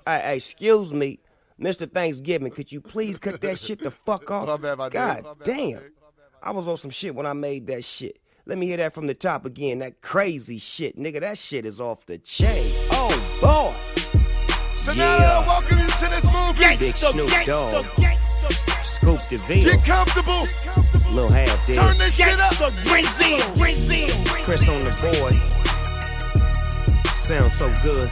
Hey, excuse me, Mr. Thanksgiving, could you please cut that shit the fuck off? God damn. I was on some shit when I made that shit. Let me hear that from the top again. That crazy shit, nigga. That shit is off the chain. Oh, boy. So now welcome you to this movie. Big Snoop Dogg. Scoop DeVille. Get comfortable. Lil Half Dead. Turn this shit up. Chris on the board. Sounds so good.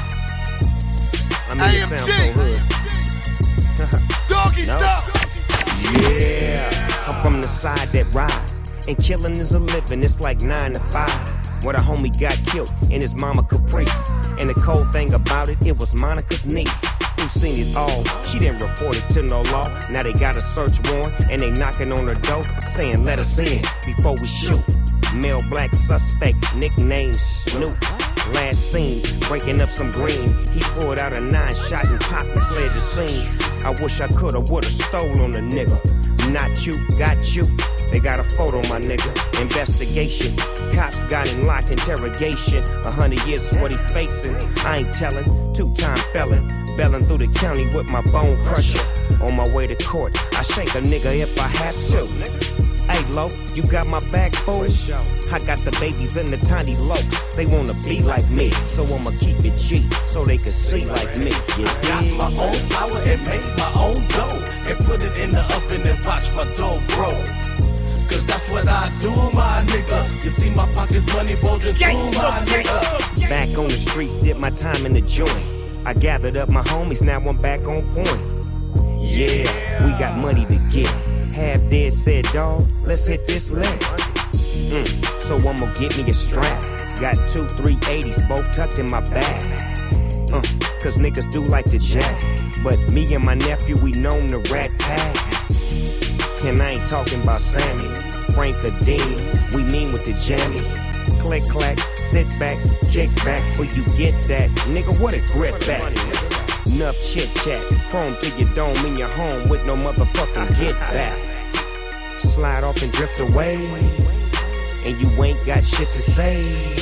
I mean, it sounds so hood. Doggy No. style. Yeah. I'm from the side that ride. And killing is a living, it's like 9 to 5. Where the homie got killed in his mama Caprice. And the cold thing about it, it was Monica's niece who seen it all. She didn't report it to no law. Now they got a search warrant and they knocking on her door, saying let us in before we shoot. Male black suspect, nicknamed Snoop. Last seen breaking up some green. He pulled out a 9-shot and popped and fled the scene. I wish I coulda, woulda stole on the nigga. Not you, got you. They got a photo, my nigga. Investigation. Cops got him locked, interrogation. 100 years is what he facing. I ain't telling. 2-time felon. Belling through the county with my bone crusher. On my way to court, I shake a nigga if I have to. Hey, Lo, you got my back, fool? I got the babies and the tiny lokes. They wanna be like me, so I'ma keep it G, so they can see like me. I got my own flour and made my own dough, and put it in the oven and watch my dough grow. Cause that's what I do, my nigga. You see my pockets money bulging through, my nigga. Back on the streets, did my time in the joint. I gathered up my homies, now I'm back on point. Yeah, we got money to get. Half Dead said, dawg, let's hit this leg. So I'ma get me a strap. Got 2 380s, both tucked in my bag. Cause niggas do like to jack. But me and my nephew, we known the rat pack. And I ain't talking about Sammy, Frank or Dean. We mean with the jammy. Click, clack, sit back, kick back. Before you get that, nigga, what a grip back. Enough chit chat, chrome to your dome in your home with no motherfucking get back. Slide off and drift away, and you ain't got shit to say.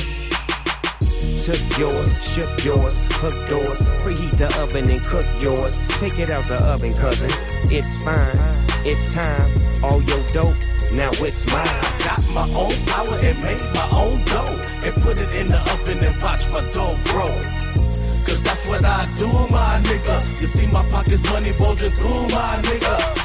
Took yours, shook yours, hooked doors, preheat the oven and cook yours. Take it out the oven, cousin. It's fine, it's time. All your dope, now it's mine. Got my own flour and made my own dough, and put it in the oven and watch my dough grow. Cause that's what I do, my nigga. You see my pockets money bulging through, my nigga.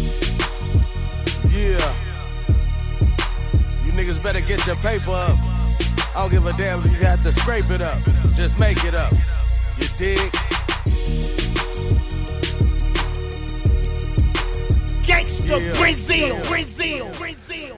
Yeah. You niggas better get your paper up. I don't give a damn if you have to scrape it up. Just make it up. You dig? Gangsta Brazil.